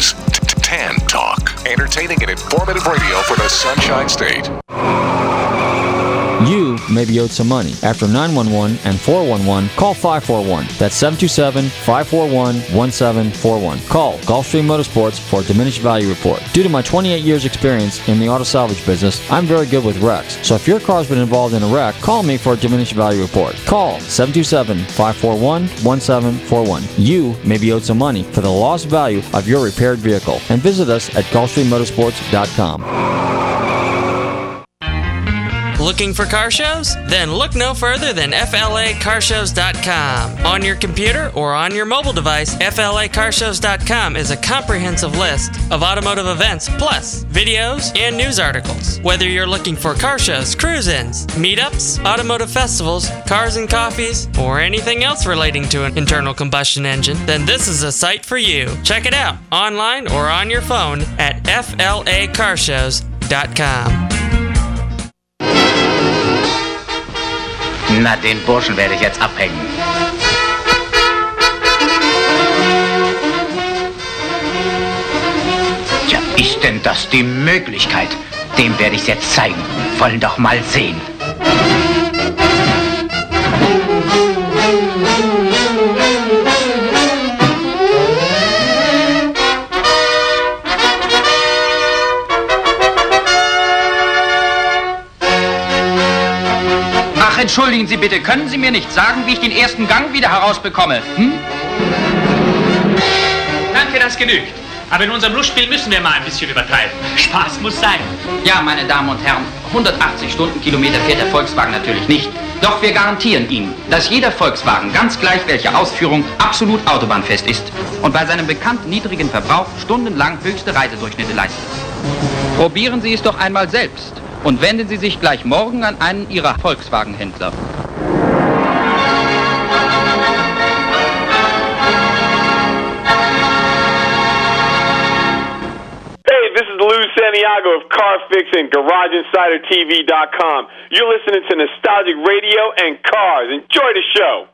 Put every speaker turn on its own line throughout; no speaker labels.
is Tan Talk. Entertaining and informative radio for the Sunshine State.
You may be owed some money. After 911 and 411, call 541. That's 727-541-1741. Call Gulfstream Motorsports for a diminished value report. Due to my 28 years experience in the auto salvage business, I'm very good with wrecks. So if your car's been involved in a wreck, call me for a diminished value report. Call 727-541-1741. You may be owed some money for the lost value of your repaired vehicle. And visit us at GulfstreamMotorsports.com.
Looking for car shows? Then look no further than FLACarshows.com. On your computer or on your mobile device, FLACarshows.com is a comprehensive list of automotive events, plus videos and news articles. Whether you're looking for car shows, cruise-ins, meetups, automotive festivals, cars and coffees, or anything else relating to an internal combustion engine, then this is a site for you. Check it out online or on your phone at FLACarshows.com.
Na, den Burschen werde ich jetzt abhängen. Tja, ist denn das die Möglichkeit? Dem werde ich's jetzt zeigen. Wollen doch mal sehen. Entschuldigen Sie bitte, können Sie mir nicht sagen, wie ich den ersten Gang wieder herausbekomme?
Danke, das genügt. Aber in unserem Lustspiel müssen wir mal ein bisschen übertreiben. Spaß muss sein.
Ja, meine Damen und Herren, 180 Stundenkilometer fährt der Volkswagen natürlich nicht. Doch wir garantieren Ihnen, dass jeder Volkswagen, ganz gleich welche Ausführung, absolut autobahnfest ist und bei seinem bekannt niedrigen Verbrauch stundenlang höchste Reisedurchschnitte leistet. Probieren Sie es doch einmal selbst. Und wenden Sie sich gleich morgen an einen Ihrer Volkswagen-Händler.
Hey, this is Lou Santiago of CarFix and GarageInsiderTV.com. You're listening to Nostalgic Radio and Cars. Enjoy the show.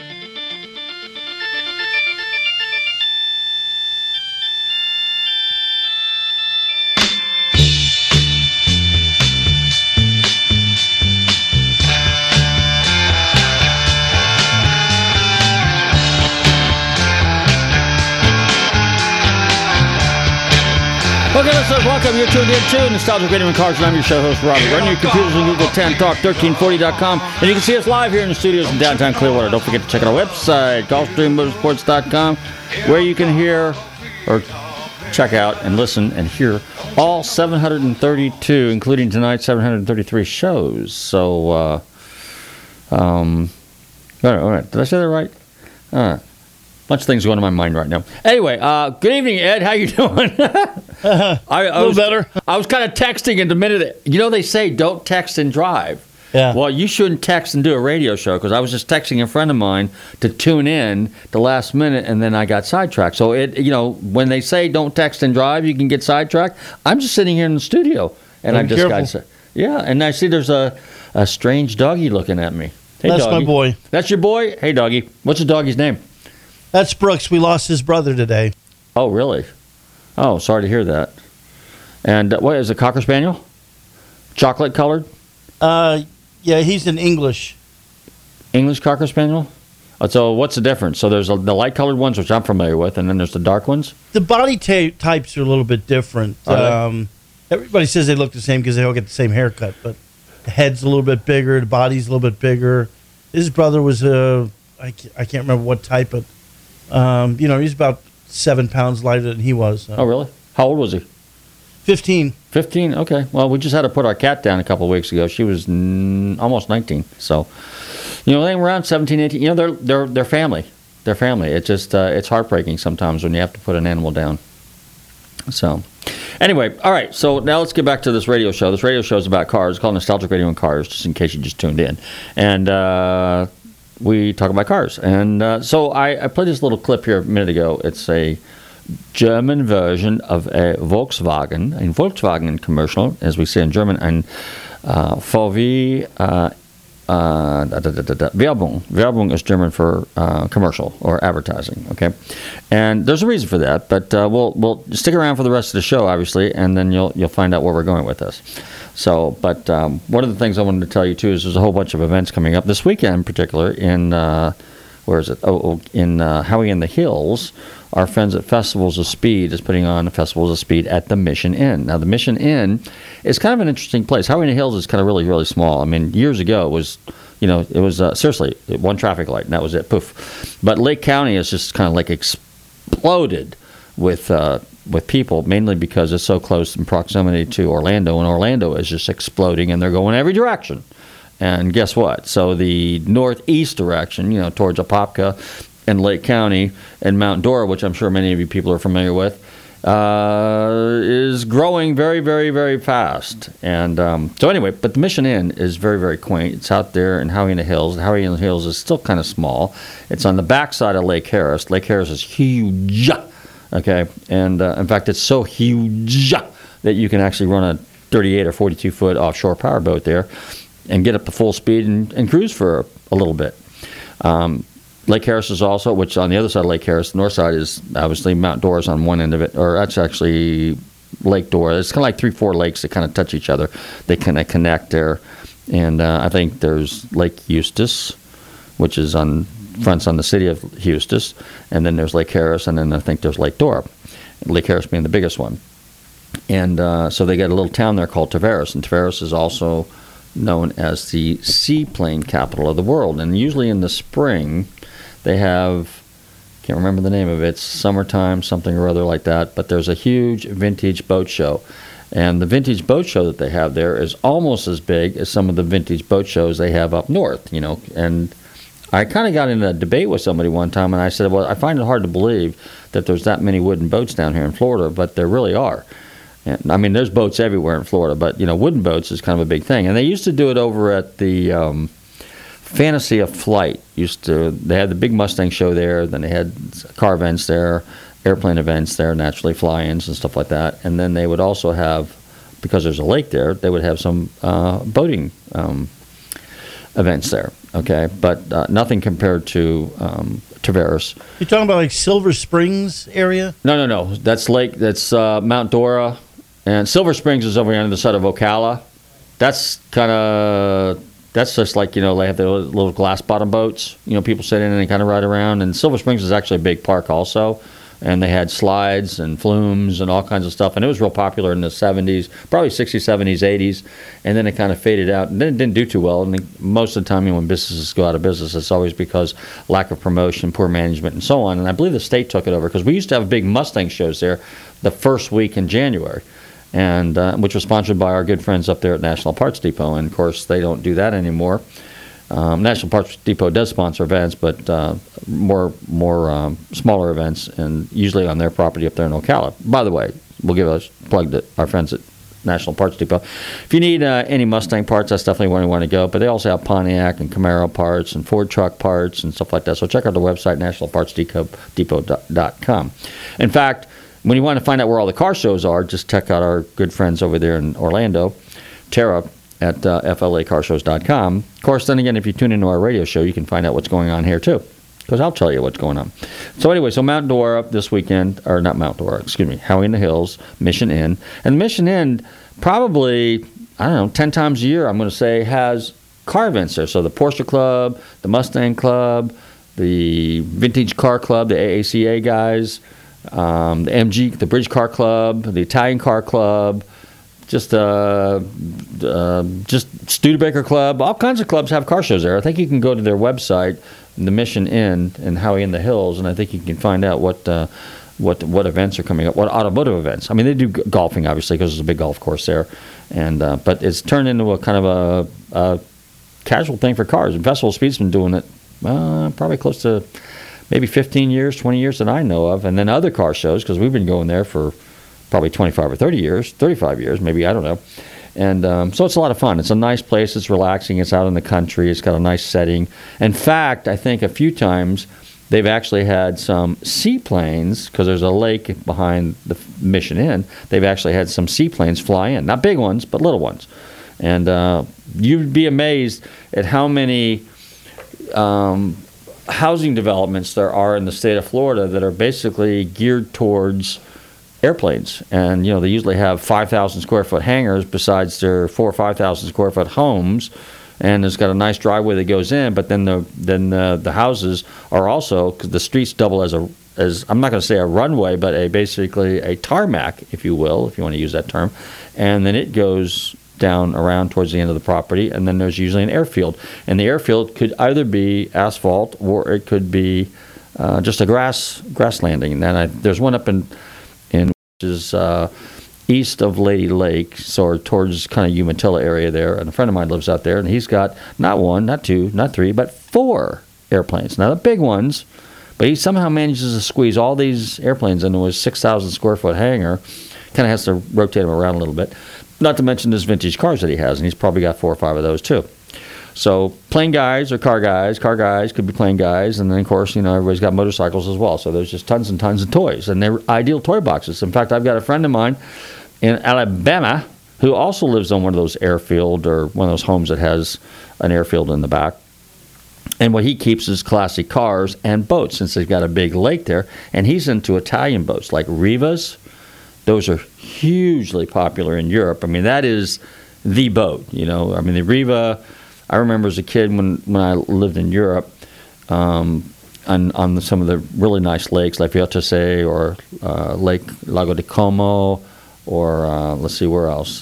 Okay, listeners, welcome. You're tuned in to Nostalgic Radio and Cars, and I'm your show host, Robert. Run your computers and Google TanTalk1340.com, and you can see us live here in the studios in downtown Clearwater. Don't forget to check out our website, GulfstreamMotorsports.com, where you can hear or check out and listen and hear all 732, including tonight's 733 shows. So, all right. Did I say that right? All right. Bunch of things going on in my mind right now. Anyway, good evening, Ed. How you doing?
A little better.
I was kind of texting in the minute. They say don't text and drive.
Yeah.
Well, you shouldn't text and do a radio show, because I was just texting a friend of mine to tune in the last minute, and then I got sidetracked. So when they say don't text and drive, you can get sidetracked. I'm just sitting here in the studio, and I just got to yeah. And I see there's a strange doggy looking at me. Hey,
that's
doggy.
My boy.
That's your boy. Hey, doggy. What's the doggy's name?
That's Brooks. We lost his brother today.
Oh, really? Oh, sorry to hear that. And what is a Cocker Spaniel? Chocolate colored?
Yeah, he's an English
Cocker Spaniel? So what's the difference? So there's the light colored ones, which I'm familiar with, and then there's the dark ones?
The body types are a little bit different. Everybody says they look the same because they all get the same haircut, but the head's a little bit bigger, the body's a little bit bigger. His brother was I can't remember what type, but he's about 7 pounds lighter than he was.
Oh, really? How old was he?
15.
15? Okay. Well, we just had to put our cat down a couple of weeks ago. She was almost 19. So, they around 17, 18. They're family. They're family. It's just it's heartbreaking sometimes when you have to put an animal down. So, anyway, all right. So now let's get back to this radio show. This radio show is about cars. It's called Nostalgic Radio and Cars, just in case you just tuned in. And we talk about cars. And so I played this little clip here a minute ago. It's a German version of a Volkswagen commercial, as we say in German, and VW Werbung. Werbung is German for commercial or advertising. Okay, and there's a reason for that. But we'll stick around for the rest of the show, obviously, and then you'll find out where we're going with this. So, but one of the things I wanted to tell you too is there's a whole bunch of events coming up this weekend, in particular in where is it? In Howie in the Hills. Our friends at Festivals of Speed is putting on Festivals of Speed at the Mission Inn. Now, the Mission Inn is kind of an interesting place. Howie in the Hills is kind of really, really small. I mean, years ago, it was seriously one traffic light, and that was it. Poof. But Lake County is just kind of like exploded with people, mainly because it's so close in proximity to Orlando, and Orlando is just exploding, and they're going every direction. And guess what? So the northeast direction, towards Apopka and Lake County and Mount Dora, which I'm sure many of you people are familiar with, is growing very, very, very fast. And so anyway, but the Mission Inn is very, very quaint. It's out there in Howie in the Hills. Howie in the Hills is still kind of small. It's on the backside of Lake Harris. Lake Harris is huge, okay? And in fact, it's so huge that you can actually run a 38 or 42-foot offshore powerboat there and get up to full speed and cruise for a little bit. Lake Harris is also, which on the other side of Lake Harris, the north side is obviously Mount Dora's on one end of it, or that's actually Lake Dora. It's kind of like 3-4 lakes that kind of touch each other. They kind of connect there. And I think there's Lake Eustis, which is fronts on the city of Eustis. And then there's Lake Harris, and then I think there's Lake Dora. Lake Harris being the biggest one. And so they got a little town there called Tavares, and Tavares is also known as the seaplane capital of the world. And usually in the spring, they have, can't remember the name of it, it's summertime, something or other like that, but there's a huge vintage boat show. And the vintage boat show that they have there is almost as big as some of the vintage boat shows they have up north, And I kind of got in a debate with somebody one time, and I said, well, I find it hard to believe that there's that many wooden boats down here in Florida, but there really are. And, I mean, there's boats everywhere in Florida, but, wooden boats is kind of a big thing. And they used to do it over at the Fantasy of Flight. They had the big Mustang show there, then they had car events there, airplane events there, naturally fly-ins and stuff like that. And then they would also have, because there's a lake there, they would have some boating events there, okay? But nothing compared to Tavares.
You're talking about like Silver Springs area?
No. That's Mount Dora. And Silver Springs is over here on the side of Ocala. That's just like, they have the little glass bottom boats. People sit in and they kind of ride around. And Silver Springs is actually a big park also. And they had slides and flumes and all kinds of stuff. And it was real popular in the 70s, probably 60s, 70s, 80s. And then it kind of faded out. And then it didn't do too well. And most of the time, when businesses go out of business, it's always because lack of promotion, poor management, and so on. And I believe the state took it over because we used to have big Mustang shows there the first week in January, and which was sponsored by our good friends up there at National Parts Depot. And, of course, they don't do that anymore. National Parts Depot does sponsor events, but more smaller events, and usually on their property up there in Ocala. By the way, we'll give a plug to our friends at National Parts Depot. If you need any Mustang parts, that's definitely where you want to go. But they also have Pontiac and Camaro parts and Ford truck parts and stuff like that. So check out the website, nationalpartsdepot.com. In fact, when you want to find out where all the car shows are, just check out our good friends over there in Orlando, Tara, at flacarshows.com. Of course, then again, if you tune into our radio show, you can find out what's going on here, too, because I'll tell you what's going on. So anyway, Mount Dora this weekend, or not Mount Dora, Howie in the Hills, Mission Inn. And Mission Inn probably, 10 times a year, I'm going to say, has car events there. So the Porsche Club, the Mustang Club, the Vintage Car Club, the AACA guys, the MG, the Bridge Car Club, the Italian Car Club, just Studebaker Club. All kinds of clubs have car shows there. I think you can go to their website, the Mission Inn in Howie in the Hills, and I think you can find out what events are coming up, what automotive events. I mean, they do golfing, obviously, because there's a big golf course there, and but it's turned into a kind of a casual thing for cars. And Festival of Speed's been doing it probably close to maybe 15 years, 20 years that I know of, and then other car shows, because we've been going there for probably 25 or 30 years, 35 years, maybe, I don't know. And so it's a lot of fun. It's a nice place. It's relaxing. It's out in the country. It's got a nice setting. In fact, I think a few times they've actually had some seaplanes, because there's a lake behind the Mission Inn. They've actually had some seaplanes fly in. Not big ones, but little ones. And you'd be amazed at how many housing developments there are in the state of Florida that are basically geared towards airplanes. And, they usually have 5,000 square foot hangars besides their 4,000 or 5,000 square foot homes. And it's got a nice driveway that goes in, but then the houses are also, because the streets double as I'm not going to say a runway, but basically a tarmac, if you will, if you want to use that term. And then it goes down around towards the end of the property, and then there's usually an airfield. And the airfield could either be asphalt or it could be just a grass landing. And there's one up in which is east of Lady Lake, so towards kind of Umatilla area there. And a friend of mine lives out there, and he's got not one, not two, not three, but 4 airplanes. Now the big ones, but he somehow manages to squeeze all these airplanes into his 6,000 square foot hangar. Kind of has to rotate them around a little bit. Not to mention his vintage cars that he has, and he's probably got 4 or 5 of those too. So plane guys or car guys could be plane guys, and then of course, everybody's got motorcycles as well. So there's just tons and tons of toys, and they're ideal toy boxes. In fact, I've got a friend of mine in Alabama who also lives on one of those airfield or one of those homes that has an airfield in the back. And what he keeps is classic cars and boats, since they've got a big lake there. And he's into Italian boats like Rivas. Those are hugely popular in Europe. I mean, that is the boat, the Riva. I remember as a kid when I lived in Europe, on some of the really nice lakes like Viottese or Lake Lago di Como, or let's see where else,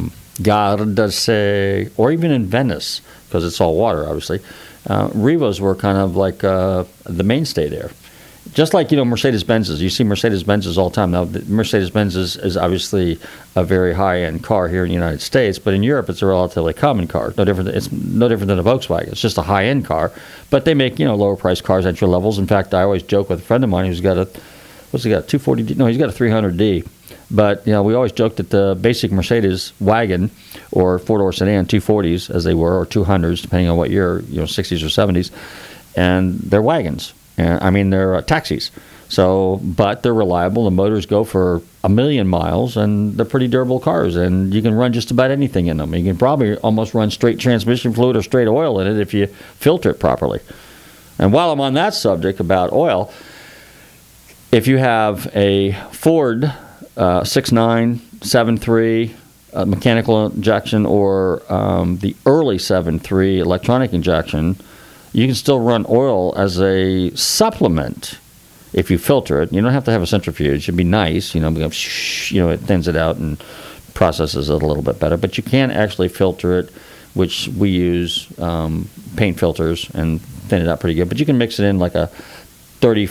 Gardasee, or even in Venice, because it's all water, obviously. Rivas were kind of like the mainstay there. Just like, Mercedes-Benzes. You see Mercedes-Benzes all the time. Now, the Mercedes-Benz is obviously a very high-end car here in the United States, but in Europe it's a relatively common car. It's no different than a Volkswagen. It's just a high-end car, but they make, lower-priced cars, entry levels. In fact, I always joke with a friend of mine who's got a 240D? No, he's got a 300D. But, we always joked that the basic Mercedes wagon or four-door sedan, 240s as they were, or 200s, depending on what year, 60s or 70s, and they're wagons. They're taxis. So, but they're reliable. The motors go for 1 million miles, and they're pretty durable cars. And you can run just about anything in them. You can probably almost run straight transmission fluid or straight oil in it if you filter it properly. And while I'm on that subject about oil, if you have a Ford 6.9, 7.3 mechanical injection, or the early 7.3 electronic injection, you can still run oil as a supplement if you filter it. You don't have to have a centrifuge. It'd be nice, it thins it out and processes it a little bit better. But you can actually filter it, which we use paint filters and thin it out pretty good. But you can mix it in like a 30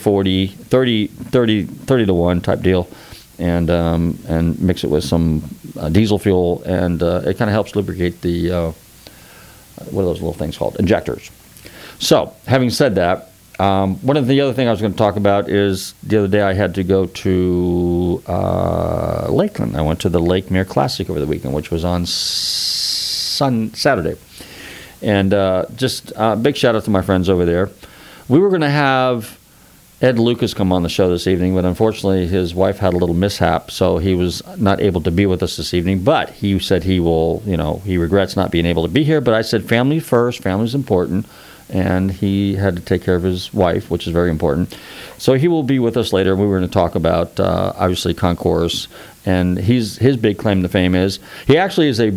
to 1 type deal, and mix it with some diesel fuel, and it kind of helps lubricate the what are those little things called? Injectors. So, having said that, one of the other things I was going to talk about is the other day I had to go to Lakeland. I went to the Lake Mere Classic over the weekend, which was on Saturday. And just a big shout out to my friends over there. We were going to have Ed Lucas come on the show this evening, but unfortunately his wife had a little mishap, so he was not able to be with us this evening. But he said he will, he regrets not being able to be here. But I said family first, family's important. And he had to take care of his wife, which is very important. So he will be with us later. We were going to talk about, obviously, Concourse. And his big claim to fame is he actually is a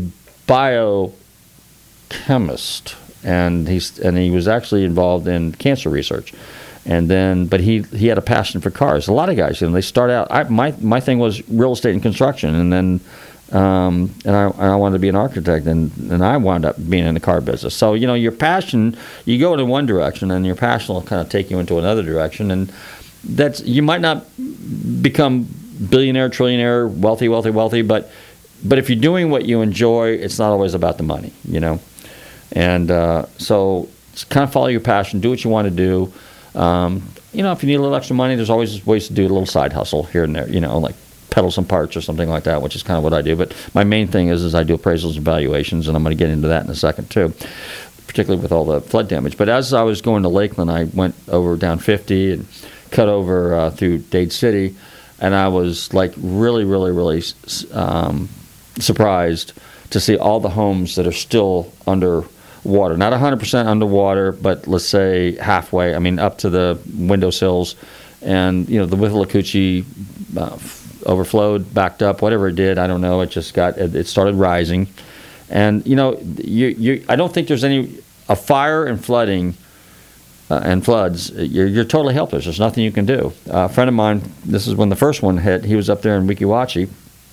biochemist. And he was actually involved in cancer research. But he had a passion for cars. A lot of guys, they start out. My thing was real estate and construction. And then and I wanted to be an architect, and I wound up being in the car business. So, your passion, you go in one direction, and your passion will kind of take you into another direction. And you might not become billionaire, trillionaire, wealthy, but if you're doing what you enjoy, it's not always about the money, And so just kind of follow your passion, do what you want to do. If you need a little extra money, there's always ways to do a little side hustle here and there, like pedal some parts or something like that, which is kind of what I do. But my main thing is I do appraisals and valuations, and I'm going to get into that in a second too, particularly with all the flood damage. But as I was going to Lakeland, I went over down 50 and cut over through Dade City, and I was like really, really, really surprised to see all the homes that are still underwater. Not 100% underwater, but let's say halfway. I mean, up to the windowsills. And, the Withlacoochee overflowed, backed up, whatever it did. I don't know. It started rising. And, I don't think there's a fire and flooding and floods, you're totally helpless. There's nothing you can do. A friend of mine, this is when the first one hit, he was up there in Weeki Wachee,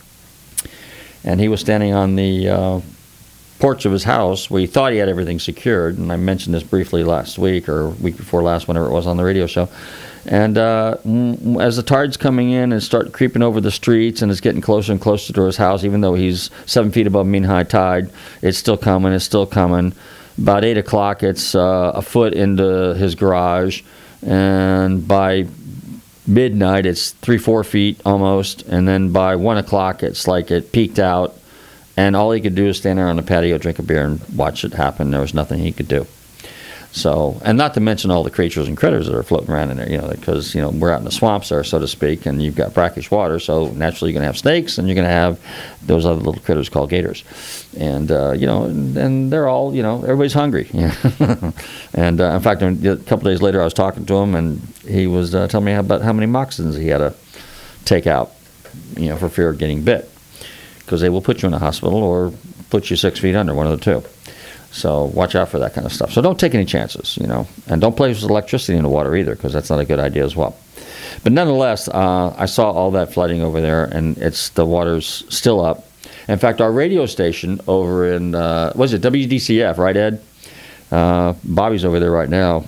and he was standing on the porch of his house where he thought he had everything secured, and I mentioned this briefly last week or week before last, whenever it was on the radio show. And as the tide's coming in and start creeping over the streets and it's getting closer and closer to his house, even though he's 7 feet above mean high tide, it's still coming. About 8 o'clock, it's a foot into his garage, and by midnight, it's 3-4 feet almost, and then by 1 o'clock, it's like it peaked out, and all he could do is stand there on the patio, drink a beer, and watch it happen. There was nothing he could do. So, and not to mention all the creatures and critters that are floating around in there, because, we're out in the swamps there, so to speak, and you've got brackish water, so naturally you're going to have snakes, and you're going to have those other little critters called gators. And, and they're all, everybody's hungry. And, in fact, a couple days later, I was talking to him, and he was telling me about how many moccasins he had to take out, for fear of getting bit. Because they will put you in a hospital or put you 6 feet under, one of the two. So watch out for that kind of stuff. So don't take any chances, and don't play with electricity in the water either, because that's not a good idea as well. But nonetheless, I saw all that flooding over there, and the water's still up. In fact, our radio station over in, was it WDCF, right, Ed? Bobby's over there right now,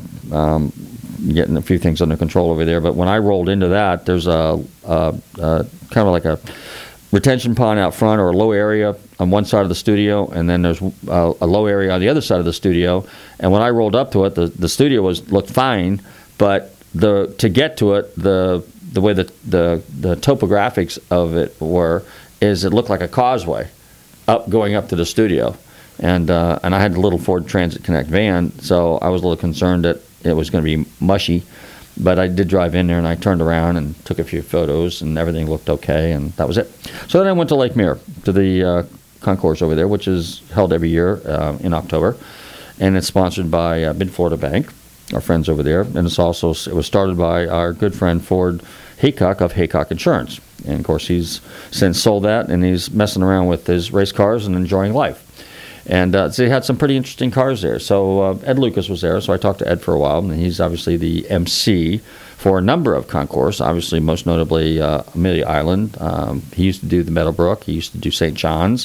getting a few things under control over there. But when I rolled into that, there's a kind of like a retention pond out front, or a low area on one side of the studio, and then there's a low area on the other side of the studio. And when I rolled up to it, the studio looked fine, but to get to it, the way the topographics of it is it looked like a causeway going up to the studio, and I had the little Ford Transit Connect van, so I was a little concerned that it was going to be mushy. But I did drive in there, and I turned around and took a few photos, and everything looked okay, and that was it. So then I went to Lake Mirror, to the concourse over there, which is held every year in October, and it's sponsored by Mid-Florida Bank, our friends over there, and it was started by our good friend Ford Haycock of Haycock Insurance. And, of course, he's since sold that, and he's messing around with his race cars and enjoying life. And so he had some pretty interesting cars there. So Ed Lucas was there, so I talked to Ed for a while, and he's obviously the MC for a number of concourse, obviously most notably Amelia Island. He used to do the Meadowbrook. He used to do St. John's.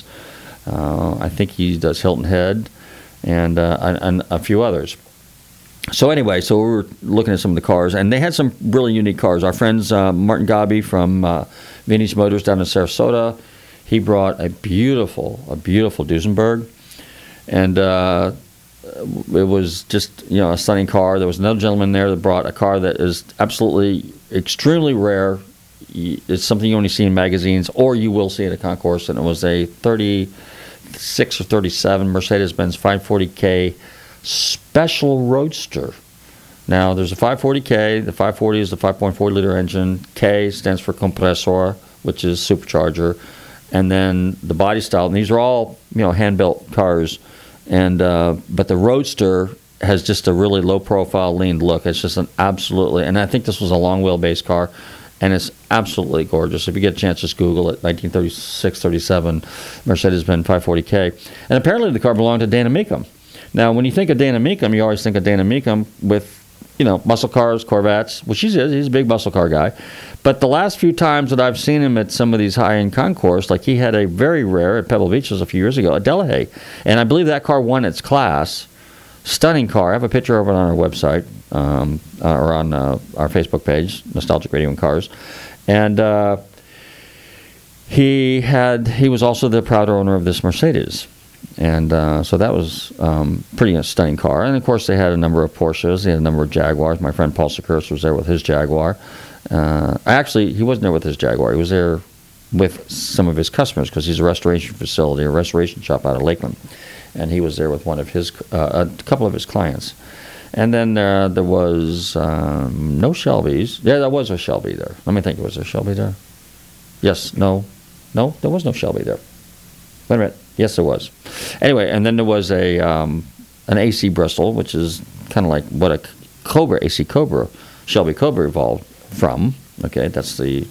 I think he does Hilton Head and a few others. So anyway, so we were looking at some of the cars, and they had some really unique cars. Our friends Martin Gabi from Vintage Motors down in Sarasota, he brought a beautiful Duesenberg. And it was just, a stunning car. There was another gentleman there that brought a car that is absolutely extremely rare. It's something you only see in magazines, or you will see at a concourse. And it was a 36 or 37 Mercedes-Benz 540K Special Roadster. Now, there's a 540K. The 540 is the 5.4-liter engine. K stands for compressor, which is supercharger. And then the body style. And these are all, hand-built cars. And but the Roadster has just a really low-profile, lean look. It's just and I think this was a long wheelbase car, and it's absolutely gorgeous. If you get a chance, just Google it, 1936-37 Mercedes-Benz 540K. And apparently the car belonged to Dana Meekum. Now, when you think of Dana Meekum, you always think of Dana Meekum with, muscle cars, Corvettes, which he's a big muscle car guy. But the last few times that I've seen him at some of these high-end concourse, like he had a very rare at Pebble Beach a few years ago, a Delahaye. And I believe that car won its class. Stunning car. I have a picture of it on our website or on our Facebook page, Nostalgic Radio and Cars. And he was also the proud owner of this Mercedes. And so that was pretty stunning car. And, of course, they had a number of Porsches. They had a number of Jaguars. My friend Paul Securis was there with his Jaguar. Actually, he wasn't there with his Jaguar. He was there with some of his customers because he's a restoration facility, a restoration shop out of Lakeland. And he was there with one of his, a couple of his clients. And then there was no Shelbys. Yeah, there was a Shelby there. Let me think. Was there a Shelby there? Yes. No, there was no Shelby there. Wait a minute. Yes, there was. Anyway, and then there was an AC Bristol, which is kind of like what a Cobra, AC Cobra, Shelby Cobra evolved from. Okay, that's the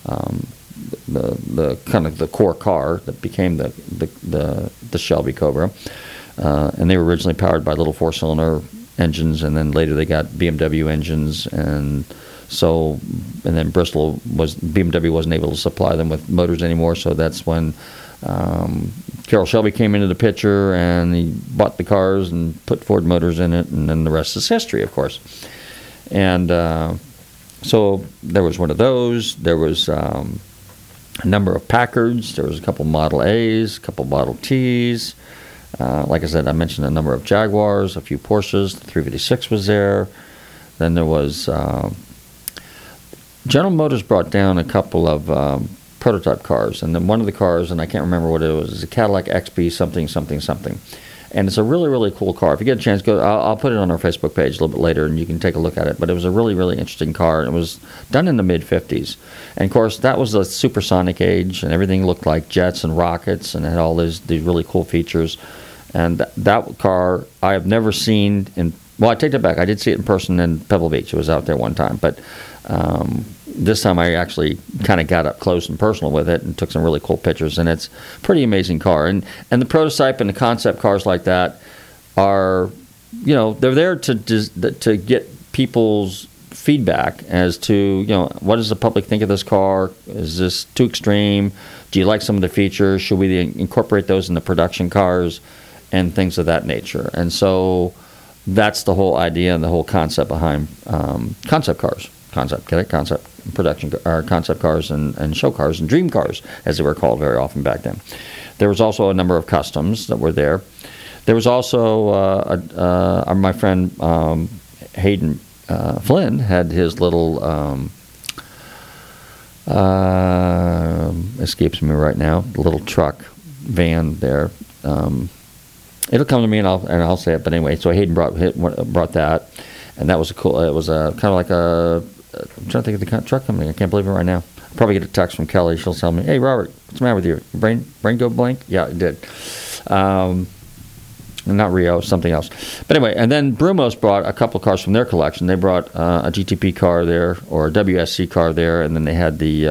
kind of the core car that became the Shelby Cobra, and they were originally powered by little 4-cylinder engines, and then later they got BMW engines, and then BMW wasn't able to supply them with motors anymore, so that's when Carroll Shelby came into the picture, and he bought the cars and put Ford motors in it, and then the rest is history, of course. And so there was one of those. There was a number of Packards. There was a couple Model A's, a couple Model T's. Like I said, I mentioned a number of Jaguars, a few Porsches. The 356 was there. Then there was General Motors brought down a couple of prototype cars, and then one of the cars, and I can't remember what it was, is a Cadillac XP something. And it's a really, really cool car. If you get a chance, I'll put it on our Facebook page a little bit later, and you can take a look at it. But it was a really, really interesting car. It was done in the mid-'50s. And, of course, that was the supersonic age, and everything looked like jets and rockets, and it had all these really cool features. And that car I have never seen in – well, I take that back. I did see it in person in Pebble Beach. It was out there one time. But this time I actually kind of got up close and personal with it and took some really cool pictures, and it's a pretty amazing car. And the prototype and the concept cars like that are, they're there to get people's feedback as to, what does the public think of this car? Is this too extreme? Do you like some of the features? Should we incorporate those in the production cars and things of that nature? And so that's the whole idea and the whole concept behind concept cars. Concept production or concept cars and show cars and dream cars, as they were called very often back then. There was also a number of customs that were there. There was also my friend Hayden Flynn had his little escapes me right now, little truck van there. It'll come to me and I'll say it. But anyway, so Hayden brought that, and that was cool. It was kind of like I'm trying to think of the truck company. I can't believe it right now. I'll probably get a text from Kelly. She'll tell me, "Hey, Robert, what's the matter with you? Your brain go blank?" Yeah, it did. Not Rio, something else. But anyway, and then Brumos brought a couple cars from their collection. They brought a GTP car there, or a WSC car there, and then they had the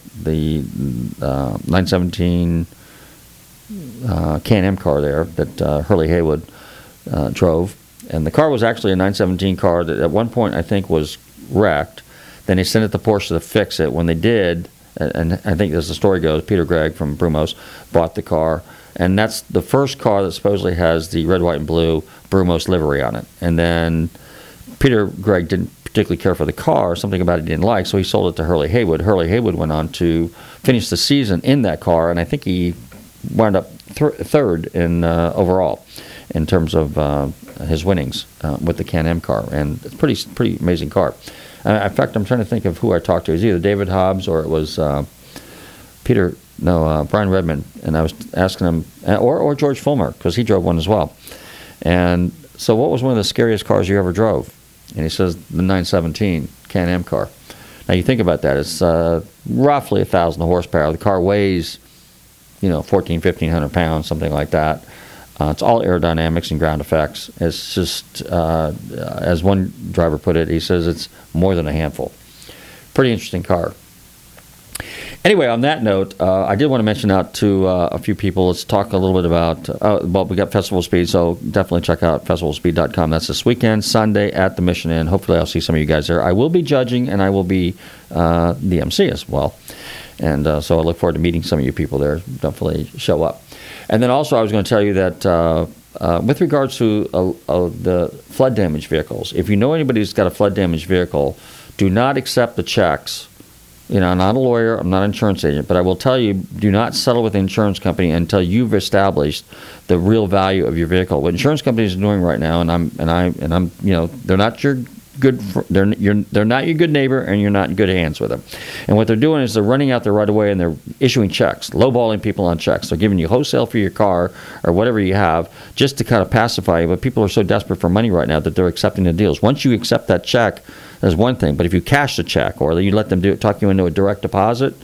917 Can-Am car there that Hurley Haywood drove. And the car was actually a 917 car that at one point I think was wrecked. Then they sent it to Porsche to fix it. When they did, and I think as the story goes, Peter Gregg from Brumos bought the car. And that's the first car that supposedly has the red, white, and blue Brumos livery on it. And then Peter Gregg didn't particularly care for the car, something about it he didn't like, so he sold it to Hurley Haywood. Hurley Haywood went on to finish the season in that car, and I think he wound up third in overall in terms of his winnings with the Can-Am car. And it's a pretty amazing car. In fact, I'm trying to think of who I talked to. It was either David Hobbs or it was Brian Redmond, and I was asking him, or George Fulmer, because he drove one as well. And so what was one of the scariest cars you ever drove? And he says, the 917 Can-Am car. Now you think about that, it's roughly 1,000 horsepower. The car weighs, 1,500 pounds, something like that. It's all aerodynamics and ground effects. It's just, as one driver put it, he says it's more than a handful. Pretty interesting car. Anyway, on that note, I did want to mention out to a few people. Let's talk a little bit about, we got Festival Speed, so definitely check out festivalspeed.com. That's this weekend, Sunday at the Mission Inn. Hopefully I'll see some of you guys there. I will be judging, and I will be the MC as well. And so I look forward to meeting some of you people there. Definitely show up. And then also I was going to tell you that with regards to the flood damaged vehicles, if you know anybody who's got a flood damaged vehicle, do not accept the checks. I'm not a lawyer, I'm not an insurance agent, but I will tell you, do not settle with the insurance company until you've established the real value of your vehicle. What insurance companies are doing right now, and I'm, they're not your good, they're not your good neighbor, and you're not in good hands with them. And what they're doing is they're running out there right away and they're issuing checks, lowballing people on checks. They're giving you wholesale for your car or whatever you have just to kind of pacify you. But people are so desperate for money right now that they're accepting the deals. Once you accept that check, that's one thing. But if you cash the check or you let them talk you into a direct deposit,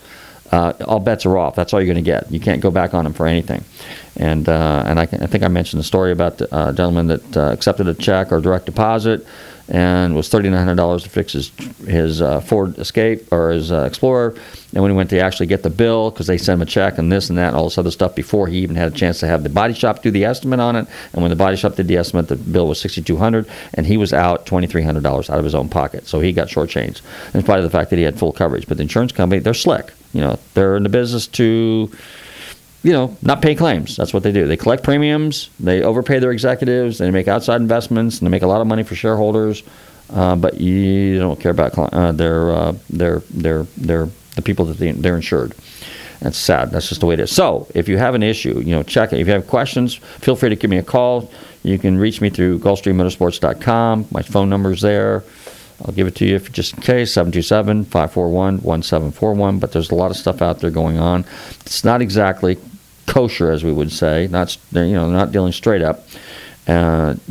all bets are off. That's all you're going to get. You can't go back on them for anything. And I think I mentioned the story about the gentleman that accepted a check or direct deposit and was $3,900 to fix his Ford Escape or his Explorer. And when he went to actually get the bill, because they sent him a check and this and that and all this other stuff before he even had a chance to have the body shop do the estimate on it. And when the body shop did the estimate, the bill was $6,200, and he was out $2,300 out of his own pocket. So he got shortchanged, in spite of the fact that he had full coverage. But the insurance company, they're slick. They're in the business to not pay claims. That's what they do. They collect premiums, they overpay their executives, they make outside investments, and they make a lot of money for shareholders. But you don't care about the people that they're insured. That's sad. That's just the way it is. So if you have an issue, check it. If you have questions, feel free to give me a call. You can reach me through GulfstreamMotorsports.com. My phone number's there. I'll give it to you just in case, 727-541-1741. But there's a lot of stuff out there going on. It's not exactly kosher, as we would say. They're not dealing straight up. And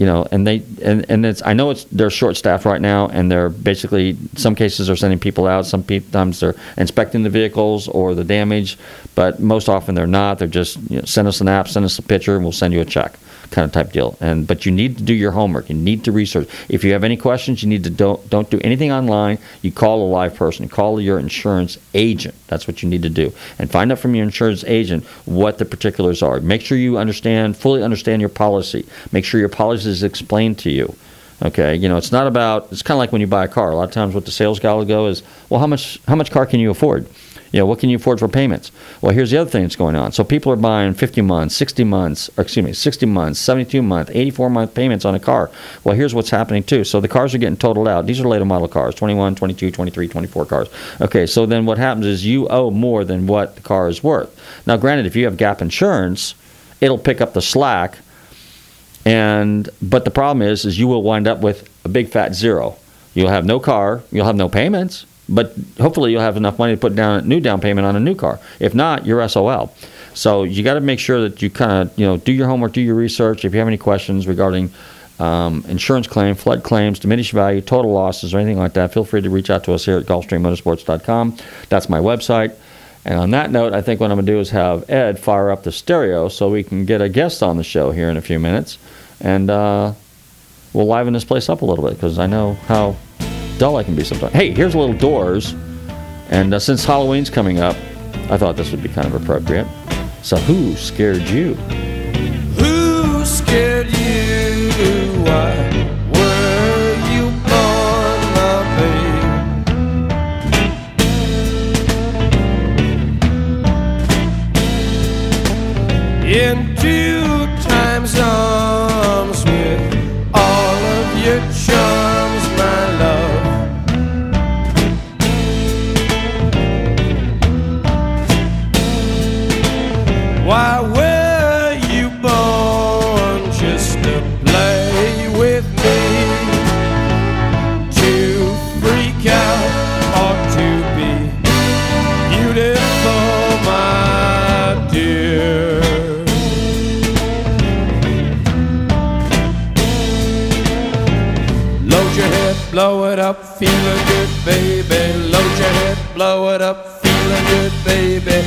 I know they're short staffed right now, and they're basically, some cases are sending people out. Sometimes they're inspecting the vehicles or the damage, but most often they're not. They're just send us an app, send us a picture, and we'll send you a check, kind of type deal. But you need to do your homework. You need to research. If you have any questions, you need to don't do anything online. You call a live person. Call your insurance agent. That's what you need to do, and find out from your insurance agent what the particulars are. Make sure you fully understand your policy. Make sure your policy is explained to you. Okay, it's not about. It's kind of like when you buy a car. A lot of times, what the sales guy will go is, well, how much car can you afford? What can you afford for payments? Well, here's the other thing that's going on. So people are buying 50 months, 60 months, 72 months, 84-month payments on a car. Well, here's what's happening too. So the cars are getting totaled out. These are later model cars, 21, 22, 23, 24 cars. Okay, so then what happens is you owe more than what the car is worth. Now, granted, if you have gap insurance, it'll pick up the slack. But the problem is you will wind up with a big fat zero. You'll have no car. You'll have no payments. But hopefully you'll have enough money to put down a new down payment on a new car. If not, you're SOL. So you got to make sure that you kind of do your homework, do your research. If you have any questions regarding insurance claim, flood claims, diminished value, total losses, or anything like that, feel free to reach out to us here at GulfstreamMotorsports.com. That's my website. And on that note, I think what I'm going to do is have Ed fire up the stereo so we can get a guest on the show here in a few minutes. And we'll liven this place up a little bit, because I know how dull I can be sometimes. Hey, here's a little Doors, and since Halloween's coming up, I thought this would be kind of appropriate. So, who scared you?
Who scared you? Why were you born, my babe? Into time's arms with all of your charms, my love. Why were you born just to play with me? To freak out or to be beautiful, my dear? Load your head, blow it up, feeling good, baby. Load your head, blow it up, feeling good, baby.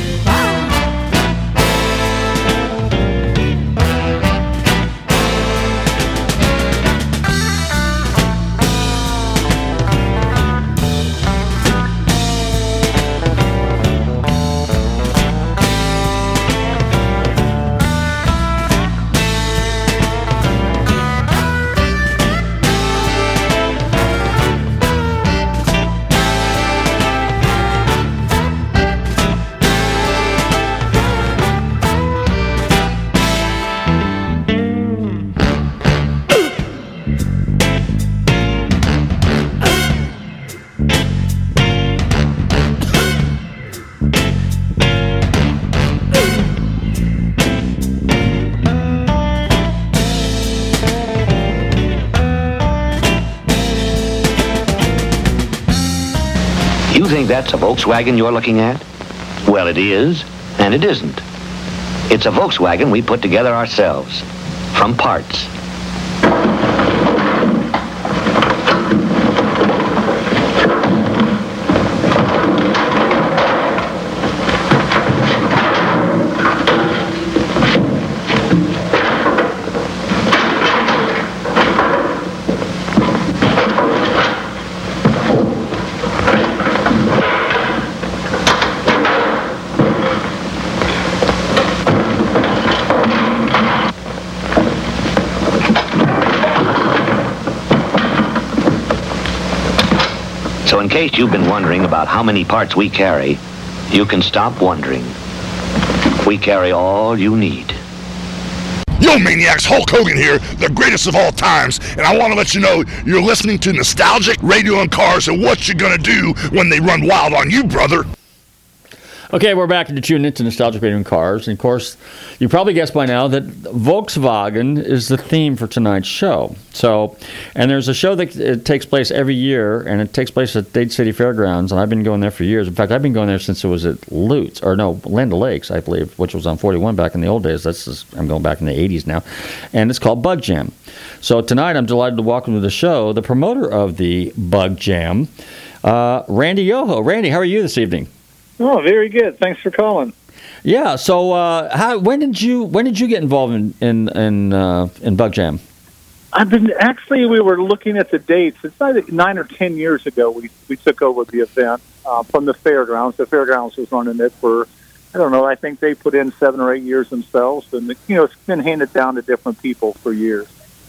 You think that's a Volkswagen you're looking at? Well, it is, and it isn't. It's a Volkswagen we put together ourselves, from parts. case you've been wondering about how many parts we carry, you can stop wondering. We carry all you need.
Yo, Maniacs, Hulk Hogan here, the greatest of all times, and I want to let you know you're listening to Nostalgic Radio and Cars and what you're going to do when they run wild on you, brother.
Okay, we're back to tune into Nostalgic Radio and Cars. And, of course, you probably guessed by now that Volkswagen is the theme for tonight's show. So, and there's a show that it takes place every year, and it takes place at Dade City Fairgrounds, and I've been going there for years. In fact, I've been going there since it was at Land O'Lakes, I believe, which was on 41 back in the old days. I'm going back in the 80s now. And it's called Bug Jam. So tonight, I'm delighted to welcome to the show the promoter of the Bug Jam, Randy Yoho. Randy, how are you this evening?
Oh, very good. Thanks for calling.
Yeah. So, when did you get involved in Bug Jam?
We were looking at the dates. It's either 9 or 10 years ago we took over the event from the fairgrounds. The fairgrounds was running it for, I don't know, I think they put in 7 or 8 years themselves, and it's been handed down to different people for years.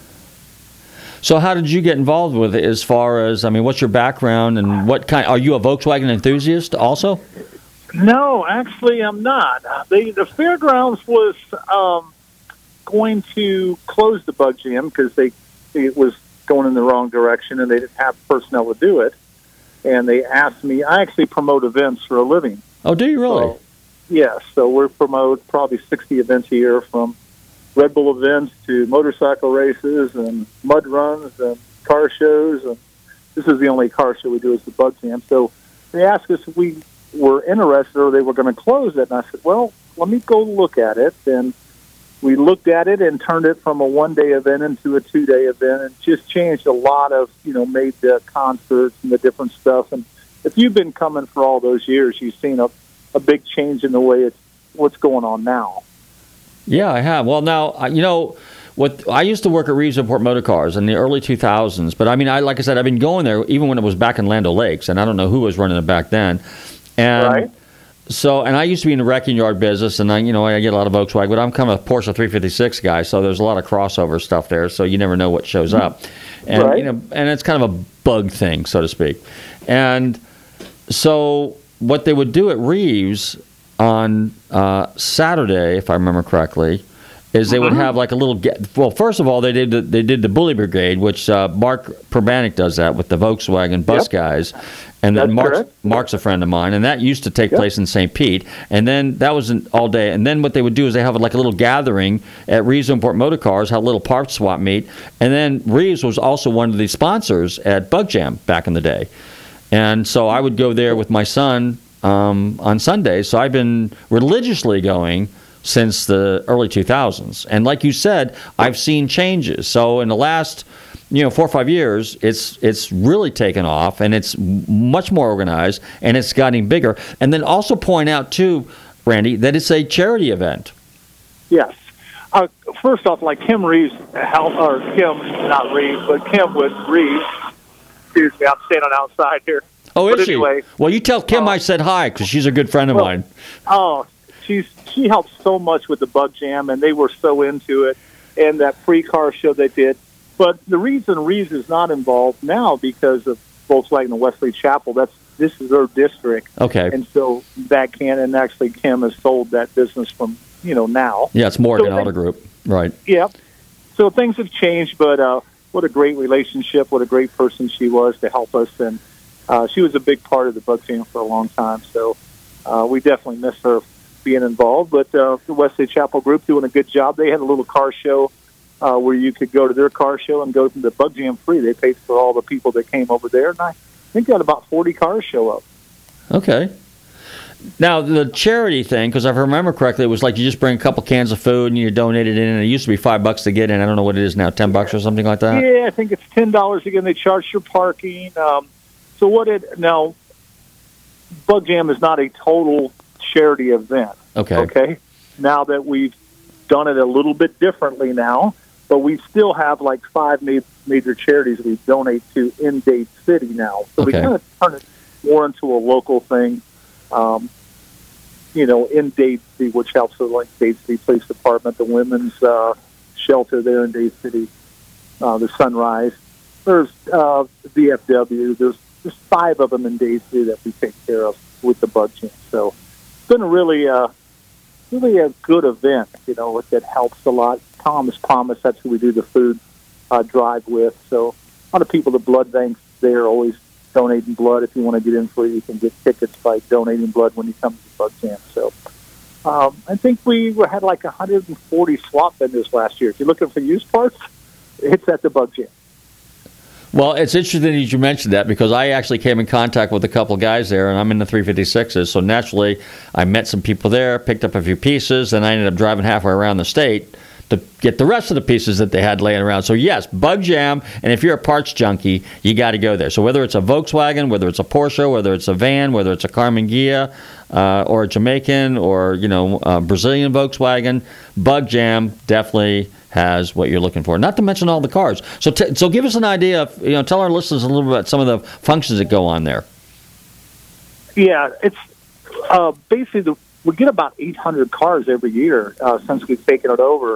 So how did you get involved with it? As far as, what's your background and what kind? Are you a Volkswagen enthusiast also?
No, actually, I'm not. The fairgrounds was going to close the Bug Jam because it was going in the wrong direction and they didn't have personnel to do it. And they asked me. I actually promote events for a living.
Oh, do you really?
So, yes. So we promote probably 60 events a year, from Red Bull events to motorcycle races and mud runs and car shows. And this is the only car show we do is the Bug Jam. So they asked us if we were interested or they were going to close it. And I said, well, let me go look at it. And we looked at it and turned it from a one-day event into a two-day event and just changed a lot of, made the concerts and the different stuff. And if you've been coming for all those years, you've seen a big change in the way what's going on now.
Yeah, I have. Well, now, I used to work at Reeves Import Motor Cars in the early 2000s, but like I said, I've been going there even when it was back in Land O'Lakes, and I don't know who was running it back then. And
right.
So, and I used to be in the wrecking yard business, and I get a lot of Volkswagen, but I'm kind of a Porsche 356 guy, so there's a lot of crossover stuff there, so you never know what shows up. And,
right.
And it's kind of a bug thing, so to speak. And so what they would do at Reeves on Saturday, if I remember correctly, is they would have like a little. Well, first of all, they did the Bully Brigade, which Mark Perbanik does that with the Volkswagen bus guys, and then Mark's a friend of mine, and that used to take place in St. Pete, and then that was all day, and then what they would do is they have like a little gathering at Reeves Import Motor Cars, have a little parts swap meet, and then Reeves was also one of the sponsors at Bug Jam back in the day, and so I would go there with my son on Sundays, so I've been religiously going since the early 2000s. And like you said, I've seen changes. So in the last 4 or 5 years, it's really taken off, and it's much more organized, and it's gotten bigger. And then also point out, too, Randy, that it's a charity event.
Yes. First off, like Kim Reeves, not Reeves, but Kim with Reeves. Excuse me, I'm standing outside here.
Oh, is she?
Anyway,
well, you tell Kim I said hi, because she's a good friend of mine.
Oh, she helped so much with the Bug Jam, and they were so into it, and that free car show they did. But the reason Reeves is not involved now because of Volkswagen and Wesley Chapel, this is their district.
Okay.
And so that and actually Kim has sold that business from, now.
Yeah, it's Morgan Auto Group. Right.
Yeah. So things have changed, but what a great relationship, what a great person she was to help us, and she was a big part of the Bug Jam for a long time. So we definitely miss her being involved, but the Wesley Chapel Group doing a good job. They had a little car show where you could go to their car show and go to the Bug Jam free. They paid for all the people that came over there, and I think they had about 40 cars show up. Okay.
Now, the charity thing, because if I remember correctly, it was like you just bring a couple cans of food and you donate it in, and it used to be $5 to get in. I don't know what it is now, $10 or something like that?
Yeah, I think it's $10 again. They charge your parking. Now, Bug Jam is not a total charity event. Okay. Now that we've done it a little bit differently now, but we still have like 5 major charities we donate to in Dade City now. So we kind of turn it more into a local thing, in Dade City, which helps with like Dade City Police Department, the women's shelter there in Dade City, the Sunrise. There's VFW. There's there's 5 of them in Day 2 that we take care of with the Bug Jam. So it's been a really a good event, that helps a lot. Thomas Promise, that's who we do the food drive with. So a lot of people, the blood banks there, always donating blood. If you want to get in for it, you can get tickets by donating blood when you come to the Bug Jam. So I think we had like 140 swap vendors last year. If you're looking for used parts, it's at the Bug Jam.
Well, it's interesting that you mentioned that because I actually came in contact with a couple guys there, and I'm in the 356s. So naturally, I met some people there, picked up a few pieces, and I ended up driving halfway around the state to get the rest of the pieces that they had laying around. So yes, Bug Jam, and if you're a parts junkie, you got to go there. So whether it's a Volkswagen, whether it's a Porsche, whether it's a van, whether it's a Carmen Ghia, or a Jamaican, or Brazilian Volkswagen, Bug Jam definitely has what you're looking for. Not to mention all the cars. So give us an idea of, tell our listeners a little bit about some of the functions that go on there.
Yeah, it's basically we get about 800 cars every year since we've taken it over.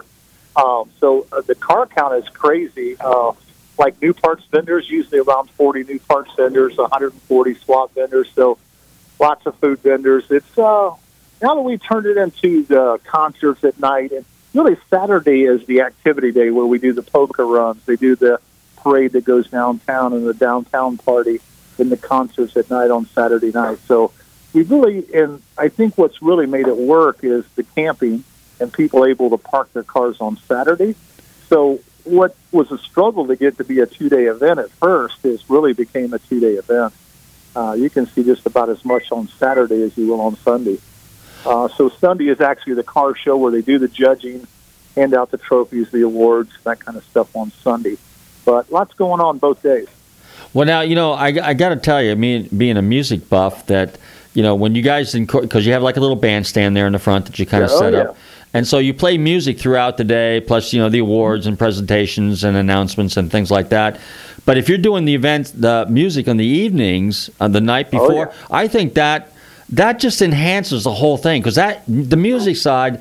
So the car count is crazy. Like new parts vendors, usually around 40 new parts vendors, 140 swap vendors. So lots of food vendors. It's now that we turned it into the concerts at night, and really Saturday is the activity day where we do the poker runs. They do the parade that goes downtown and the downtown party and the concerts at night on Saturday night. So we really, and I think what's really made it work is the camping and people able to park their cars on Saturday. So what was a struggle to get to be a 2-day event at first is really became a 2-day event. You can see just about as much on Saturday as you will on Sunday. So Sunday is actually the car show where they do the judging, hand out the trophies, the awards, that kind of stuff on Sunday. But lots going on both days.
Well, now, I got to tell you, being a music buff, that, when you guys, because you have like a little bandstand there in the front that you kind of set up. And so you play music throughout the day, plus, the awards and presentations and announcements and things like that. But if you're doing the music on the evenings, on the night before, I think that just enhances the whole thing, because the music side,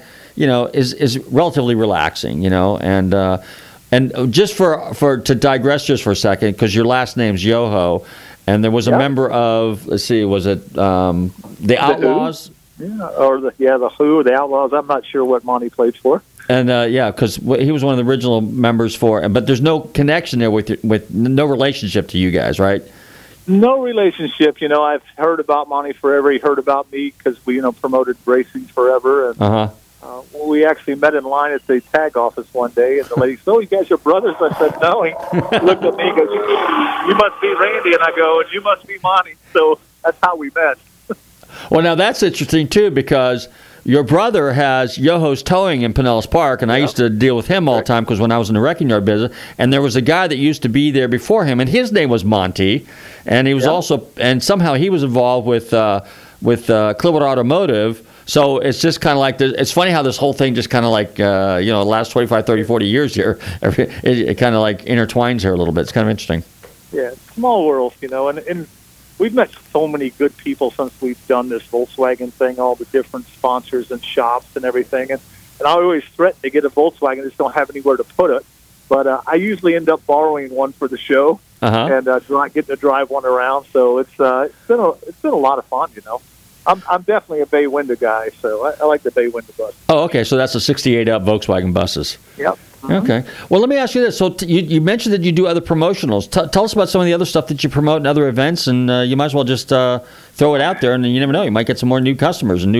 is relatively relaxing, and just to digress just for a second, because your last name's Yoho, and there was a member of, let's see, was it the Outlaws?
Or the Who, the Outlaws. I'm not sure what Monty played for.
And because he was one of the original members but there's no connection there with no relationship to you guys, right?
No relationship. I've heard about Monty forever. He heard about me because we, promoted racing forever. And we actually met in line at the tag office one day, and the lady said, "Oh, you guys are brothers?" I said, "No." He looked at me and goes, "You must be Randy." And I go, "And you must be Monty." So that's how we met.
Well, now that's interesting, too, because your brother has Yoho's Towing in Pinellas Park, and I used to deal with him all the time because when I was in the wrecking yard business, and there was a guy that used to be there before him, and his name was Monty, and he was also, and somehow he was involved with Clearwater Automotive. So it's just kind of like, it's funny how this whole thing just kind of like, the last 25, 30, 40 years here, it kind of like intertwines here a little bit. It's kind of interesting.
Yeah, small world, and we've met so many good people since we've done this Volkswagen thing, all the different sponsors and shops and everything. And I always threaten to get a Volkswagen, just don't have anywhere to put it. But I usually end up borrowing one for the show and getting to drive one around. So it's been a lot of fun, I'm definitely a bay window guy, so I like the bay window bus.
Oh, okay. So that's the 68 up Volkswagen buses.
Yep.
Okay. Well, let me ask you this. So you mentioned that you do other promotionals. Tell us about some of the other stuff that you promote in other events, and you might as well just throw it out there, and you never know. You might get some more new customers and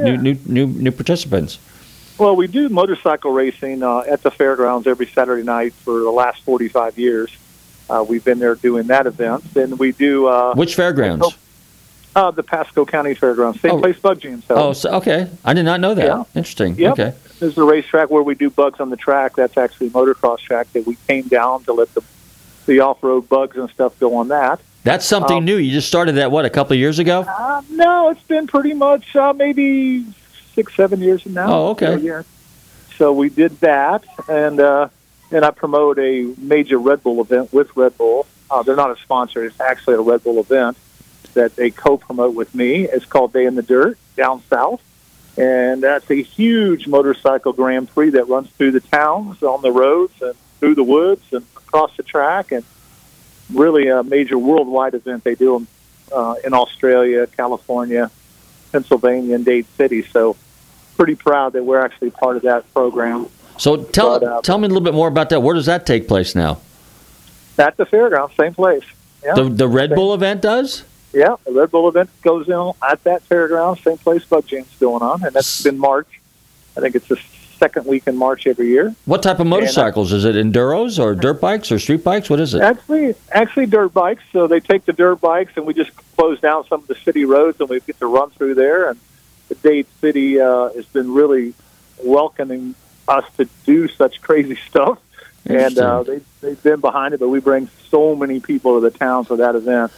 new participants.
Well, we do motorcycle racing at the fairgrounds every Saturday night for the last 45 years. We've been there doing that event. And we do...
Which fairgrounds?
The Pasco County Fairgrounds. Same place Bug Jam.
Oh, so, okay. I did not know that. Yeah. Interesting.
Yep.
Okay.
There's a racetrack where we do bugs on the track. That's actually a motocross track that we came down to let the off-road bugs and stuff go on that.
That's something new. You just started that, a couple of years ago?
No, it's been pretty much maybe 6-7 years now.
Oh, okay.
Yeah. So we did that, and I promote a major Red Bull event with Red Bull. They're not a sponsor. It's actually a Red Bull event that they co-promote with me. It's called Day in the Dirt down south. And that's a huge motorcycle Grand Prix that runs through the towns, on the roads, and through the woods, and across the track. And really a major worldwide event. They do them in Australia, California, Pennsylvania, and Dade City. So pretty proud that we're actually part of that program.
So tell me a little bit more about that. Where does that take place now?
At the fairgrounds, same place. Yeah.
The Red Bull event does?
Yeah, the Red Bull event goes in at that fairground, same place Bug Jam's going on, and that's in March. I think it's the second week in March every year.
What type of motorcycles? Is it enduros or dirt bikes or street bikes? What is it?
Actually dirt bikes. So they take the dirt bikes, and we just close down some of the city roads, and we get to run through there. And the Dade City has been really welcoming us to do such crazy stuff. And they've been behind it, but we bring so many people to the town for that event.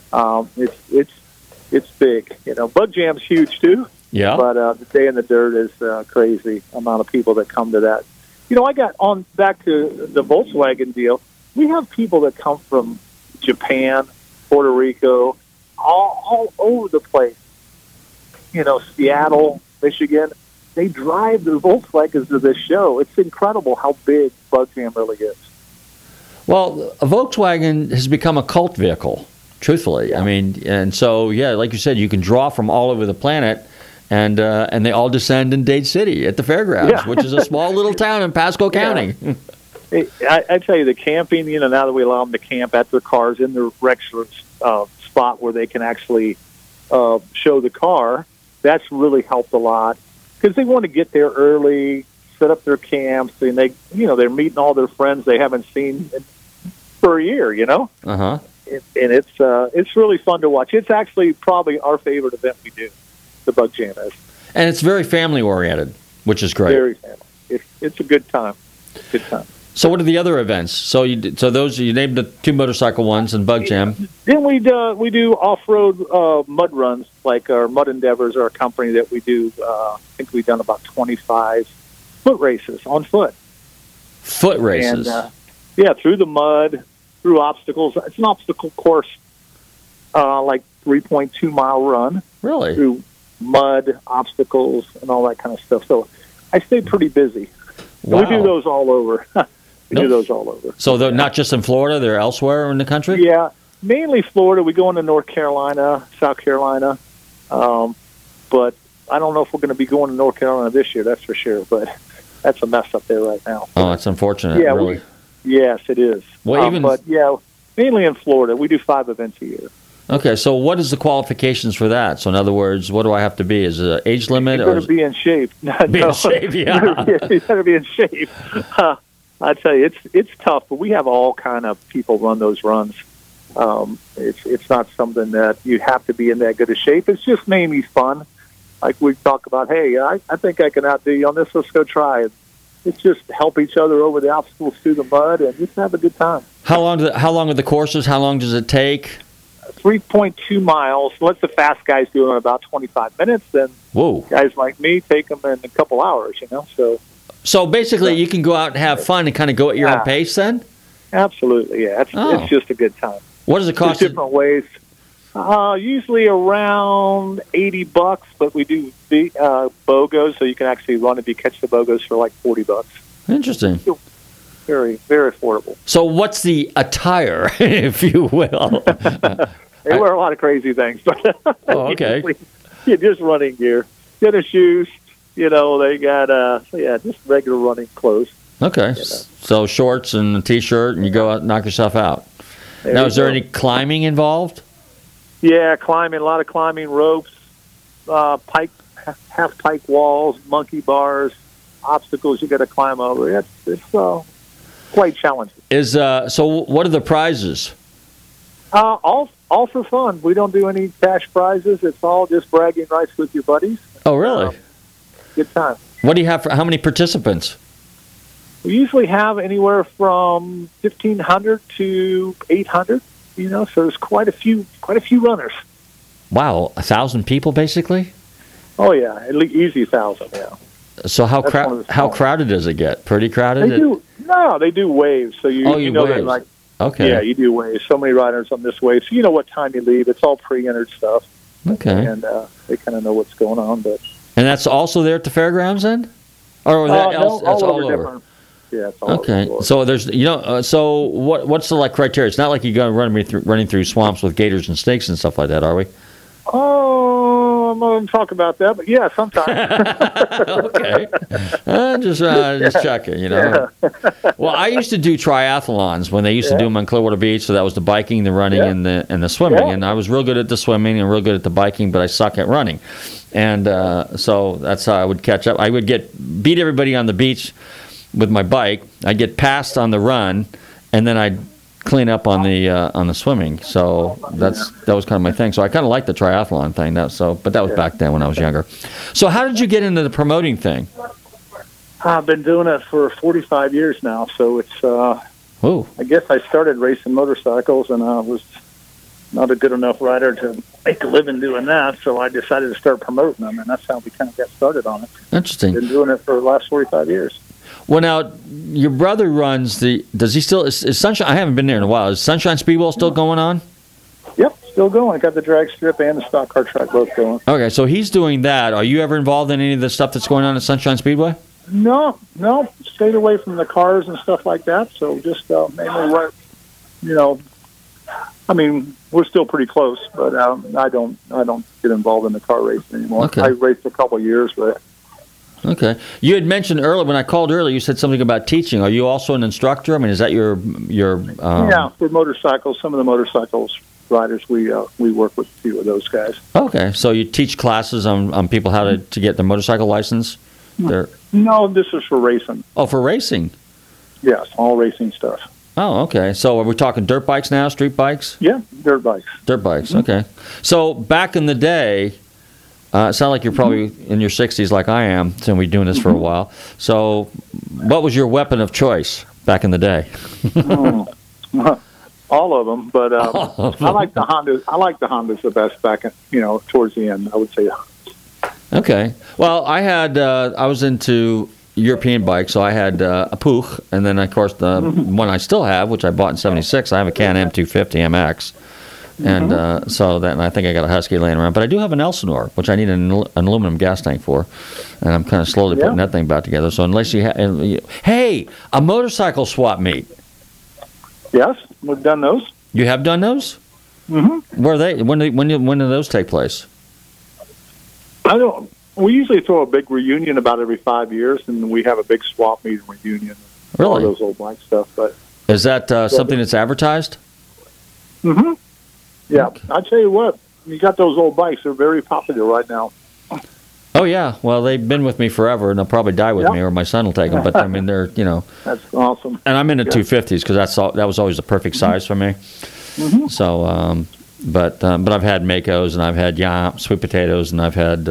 It's big. You know, Bug Jam's huge too.
Yeah.
But the Day in the Dirt is crazy amount of people that come to that. You know, I got on back to the Volkswagen deal. We have people that come from Japan, Puerto Rico, all over the place. You know, Seattle, Michigan. They drive their Volkswagens to this show. It's incredible how big Bug Jam really is.
Well, a Volkswagen has become a cult vehicle, truthfully. Yeah. I mean, and so, yeah, like you said, you can draw from all over the planet, and they all descend in Dade City at the fairgrounds, which is a small little town in Pasco County.
I tell you, the camping, you know, now that we allow them to camp at their cars in their regular spot where they can actually show the car, that's really helped a lot. Because they want to get there early, set up their camps, and they're meeting all their friends they haven't seen for a year. You know,
and
it's really fun to watch. It's actually probably our favorite event we do, the Bug Jam is,
and it's very family oriented, which is great.
Very family. It's a good time. Good time.
So what are the other events? So those you named the two motorcycle ones and Bug Jam.
Then we do off-road mud runs, like our Mud Endeavors are a company that we do. I think we've done about 25 foot races on foot.
Foot races.
And, through the mud, through obstacles. It's an obstacle course, like 3.2 mile run.
Really?
Through mud, obstacles, and all that kind of stuff. So I stay pretty busy.
Wow.
We do those all over. Do those all over.
So they're not just in Florida; they're elsewhere in the country.
Yeah, mainly Florida. We go into North Carolina, South Carolina, but I don't know if we're going to be going to North Carolina this year. That's for sure. But that's a mess up there right now.
Oh, that's unfortunate.
Yeah,
really.
Yes, it is.
Well,
but mainly in Florida. We do 5 events a year.
Okay, so what is the qualifications for that? So in other words, what do I have to be? Is it an age limit?
You better be in shape.
Be in shape, yeah.
You better be in shape. I tell you, it's tough, but we have all kind of people run those runs. It's not something that you have to be in that good a shape. It's just mainly fun. Like we talk about, hey, I think I can outdo you on this. Let's go try it. It's just help each other over the obstacles through the mud and just have a good time.
How long are the courses? How long does it take?
3.2 miles. Let the fast guys do it in about 25 minutes. Then guys like me take them in a couple hours. You know,
So basically, you can go out and have fun and kind of go at your own pace then?
Absolutely, yeah. It's just a good time.
What does it cost?
There's different ways. Usually around $80, but we do the BOGOs, so you can actually run if you catch the BOGOs for like $40.
Interesting.
Very, very affordable.
So what's the attire, if you will?
They wear a lot of crazy things. But
okay.
You're just running gear. Tennis shoes. You know, they got, just regular running clothes.
Okay. You know. So shorts and a T-shirt, and you go out and knock yourself out. Now, is there any climbing involved?
Yeah, climbing, a lot of climbing ropes, half pike walls, monkey bars, obstacles you got to climb over. It's quite challenging.
So what are the prizes?
All for fun. We don't do any cash prizes. It's all just bragging rights with your buddies.
Oh, really?
Good time.
What do you have for how many participants?
We usually have anywhere from 1,500 to 800. You know, so there's quite a few runners.
Wow, 1,000 people basically.
Oh yeah, at least easy 1,000. Yeah.
So how crowded does it get? Pretty crowded.
They do waves. So you know
waves.
that like
okay.
Yeah, you do waves. So many riders on this wave, so you know what time you leave. It's all pre-entered stuff.
Okay.
And they kind of know what's going on, but.
And that's also there at the fairgrounds then? Or
all over. Yeah, it's all
Okay,
over the
so there's so what's the like criteria? It's not like you go running through swamps with gators and snakes and stuff like that, are we?
Oh, I'm not going to talk about that, but yeah, sometimes.
Okay, just checking, you know. Well, I used to do triathlons when they used to do them on Clearwater Beach. So that was the biking, the running, and the swimming. And I was real good at the swimming and real good at the biking, but I suck at running. And so that's how I would catch up. I would beat everybody on the beach with my bike. I'd get passed on the run, and then I'd clean up on the swimming. So that was kind of my thing. So I kind of liked the triathlon thing. But that was back then when I was younger. So how did you get into the promoting thing?
I've been doing it for 45 years now. So it's I guess I started racing motorcycles, and I was not a good enough rider to make a living doing that. So I decided to start promoting them, and that's how we kind of got started on it.
Interesting.
Been doing it for the last 45 years.
Well, now, your brother runs does he still, is Sunshine, I haven't been there in a while, is Sunshine Speedwell still going on?
Yep, still going. Got the drag strip and the stock car track both going.
Okay, so he's doing that. Are you ever involved in any of the stuff that's going on at Sunshine Speedway?
No, stayed away from the cars and stuff like that, so just mainly I mean, we're still pretty close, but I don't get involved in the car racing anymore.
Okay.
I raced a couple of years, but...
Okay. You had mentioned earlier, when I called earlier, you said something about teaching. Are you also an instructor? I mean, is that your
Yeah, for motorcycles, some of the motorcycles riders, we work with a few of those guys.
Okay. So you teach classes on people how to get their motorcycle license?
No, this is for racing.
Oh, for racing?
Yes, all racing stuff.
Oh, okay. So are we talking dirt bikes now, street bikes?
Yeah, dirt bikes.
Dirt bikes, okay. So back in the day, it sounds like you're probably in your 60s like I am, since we've been doing this for a while. So what was your weapon of choice back in the day?
All of them, but I like the Hondas. I like the Hondas the best back, towards the end. I would say.
Okay. Well, I was into European bikes, so I had a Puch, and then, of course, the one I still have, which I bought in '76, I have a Can-Am 250 MX. And and I think I got a Husky laying around. But I do have an Elsinore, which I need an aluminum gas tank for. And I'm kind of slowly putting that thing back together. So unless hey, a motorcycle swap meet.
Yes, we've done those.
You have done those? Mm-hmm. Where are they? When do those take place?
I don't. We usually throw a big reunion about every 5 years, and we have a big swap meet and reunion.
Really?
All those old bike stuff. But
is that something that's advertised?
Mm-hmm. Yeah, I tell you what, you got those old bikes. They're very popular right now.
Oh, yeah. Well, they've been with me forever, and they'll probably die with me, or my son will take them. But, I mean, they're,
That's awesome.
And I'm into 250s because that was always the perfect size for me.
Mm-hmm.
So, but I've had Makos, and I've had sweet potatoes, and I've had,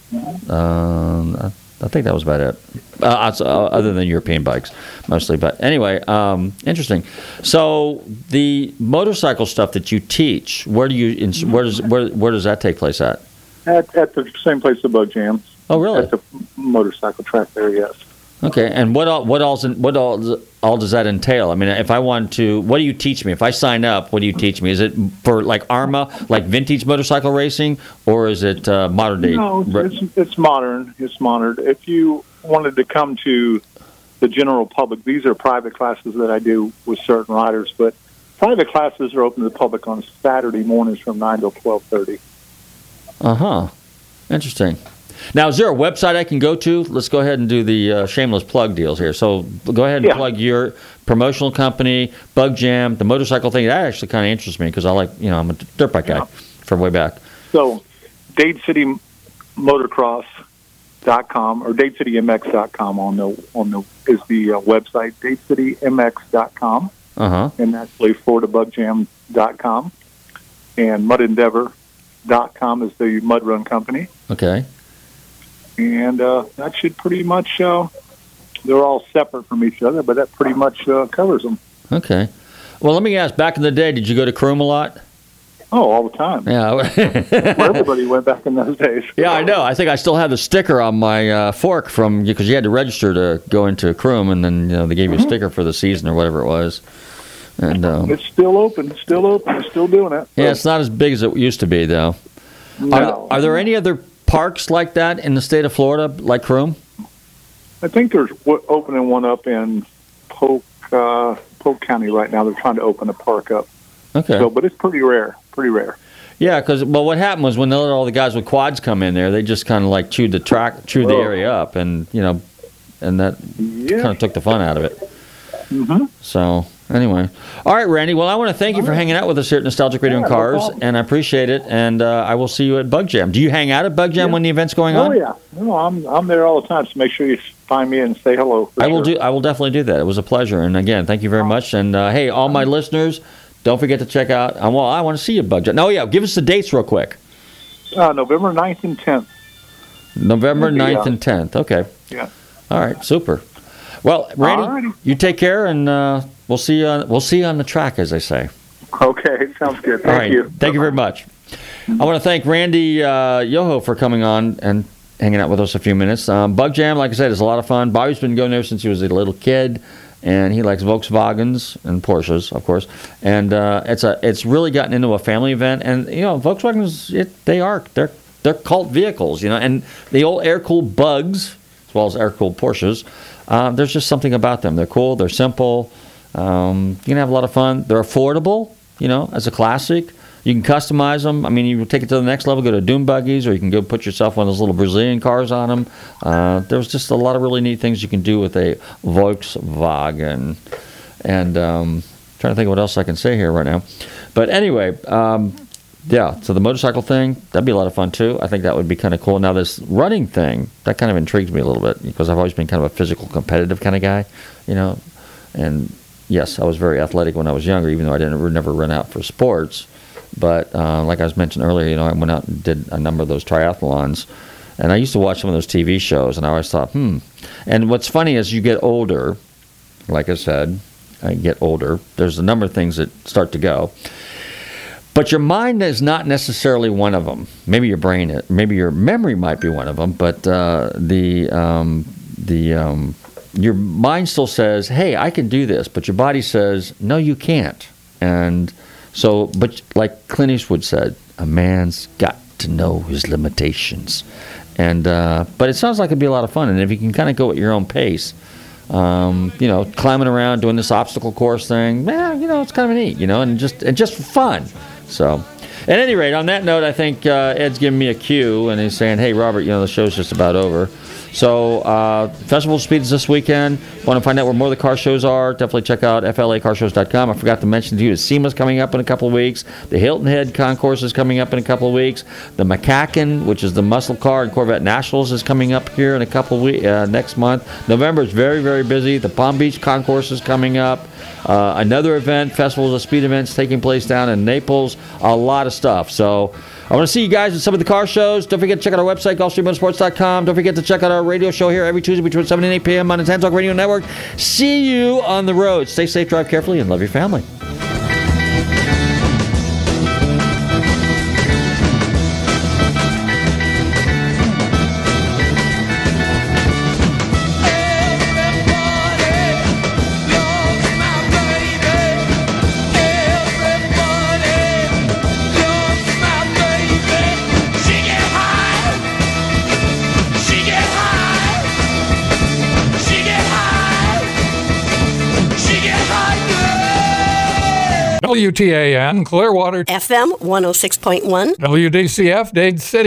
I think that was about it. Other than European bikes, mostly. But anyway, interesting. So the motorcycle stuff that you teach, where does that take place at?
At the same place the Bug Jam.
Oh, really?
At the motorcycle track there, yes.
Okay, and what all does that entail? I mean, if I want to, what do you teach me? If I sign up, what do you teach me? Is it for like ARMA, like vintage motorcycle racing, or is it modern day?
No, it's modern. It's modern. If you wanted to come to the general public, these are private classes that I do with certain riders, but private classes are open to the public on Saturday mornings from 9 to 12:30.
Interesting. Now, is there a website I can go to? Let's go ahead and do the shameless plug deals here. So go ahead and plug your promotional company, Bug Jam, the motorcycle thing. That actually kind of interests me because I'm a dirt bike guy from way back.
So Dade City Motocross.com or DadeCityMX.com is the website, DadeCityMX.com. And actually FloridaBugJam.com. And MudEndeavor.com is the mud run company.
Okay.
And that should pretty much, they're all separate from each other, but that pretty much covers them.
Okay. Well, let me ask, back in the day, did you go to Croom a lot?
Oh, all the time.
Yeah.
Everybody went back in those days.
Yeah, I know. I think I still have the sticker on my fork because you had to register to go into Croom, and then they gave you a sticker for the season or whatever it was. And
it's still open. It's still open. It's still doing it.
Yeah, it's not as big as it used to be, though.
No.
Are there any other parks like that in the state of Florida, like Croom?
I think there's opening one up in Polk County right now. They're trying to open a park up.
Okay.
So, but it's pretty rare. Pretty rare.
Yeah, because what happened was when they let all the guys with quads come in there, they just kind of like chewed the area up, and and that kind of took the fun out of it.
Mm-hmm.
So anyway, all right, Randy. Well, I want to thank you for hanging out with us here at Nostalgic Radio and Cars, and I appreciate it. And I will see you at Bug Jam. Do you hang out at Bug Jam when the event's going on?
Oh yeah, no, I'm there all the time. So make sure you find me and say hello.
I will definitely do that. It was a pleasure, and again, thank you very much. And hey, all my listeners, don't forget to check out. I want to see you at Bug Jam. Oh yeah, give us the dates real quick.
November 9th and 10th.
November 9th and 10th. Okay.
Yeah.
All right. Super. Well, Randy, you take care, and we'll see you on the track, as they say.
Okay, sounds good. Thank you.
Thank you very much. I want to thank Randy Yoho for coming on and hanging out with us a few minutes. Bug Jam, like I said, is a lot of fun. Bobby's been going there since he was a little kid, and he likes Volkswagens and Porsches, of course. And it's really gotten into a family event. And Volkswagens, they're cult vehicles, and the old air-cooled Bugs, as well as air-cooled Porsches. There's just something about them. They're cool. They're simple. You can have a lot of fun. They're affordable, as a classic. You can customize them. I mean, you can take it to the next level, go to dune buggies, or you can go put yourself one of those little Brazilian cars on them. There's just a lot of really neat things you can do with a Volkswagen. And trying to think of what else I can say here right now. But anyway, yeah, so the motorcycle thing, that'd be a lot of fun too. I think that would be kind of cool. Now this running thing, that kind of intrigues me a little bit because I've always been kind of a physical, competitive kind of guy, And yes, I was very athletic when I was younger, even though I never run out for sports. But like I was mentioned earlier, I went out and did a number of those triathlons. And I used to watch some of those TV shows, and I always thought, And what's funny is you get older, like I said, there's a number of things that start to go. But your mind is not necessarily one of them. Maybe your brain is. Maybe your memory might be one of them. But your mind still says, "Hey, I can do this," but your body says, "No, you can't." And so, but like Clint Eastwood said, a man's got to know his limitations. And but it sounds like it'd be a lot of fun. And if you can kind of go at your own pace, climbing around, doing this obstacle course thing, it's kind of neat, and just fun. So, at any rate, on that note, I think Ed's giving me a cue, and he's saying, "Hey, Robert, the show's just about over." So, Festival of Speed is this weekend. Want to find out where more of the car shows are? Definitely check out FLAcarshows.com. I forgot to mention to you, SEMA's coming up in a couple of weeks. The Hilton Head Concourse is coming up in a couple of weeks. The McCacken, which is the muscle car and Corvette Nationals, is coming up here in a couple of weeks, next month. November is very, very busy. The Palm Beach Concourse is coming up. Another event, Festivals of Speed events taking place down in Naples. A lot of stuff. So I want to see you guys at some of the car shows. Don't forget to check out our website, GulfstreamMotorsports.com. Don't forget to check out our radio show here every Tuesday between 7 and 8 p.m. on the Tan Talk Radio Network. See you on the road. Stay safe, drive carefully, and love your family.
WTAN, Clearwater.
FM 106.1.
WDCF, Dade City.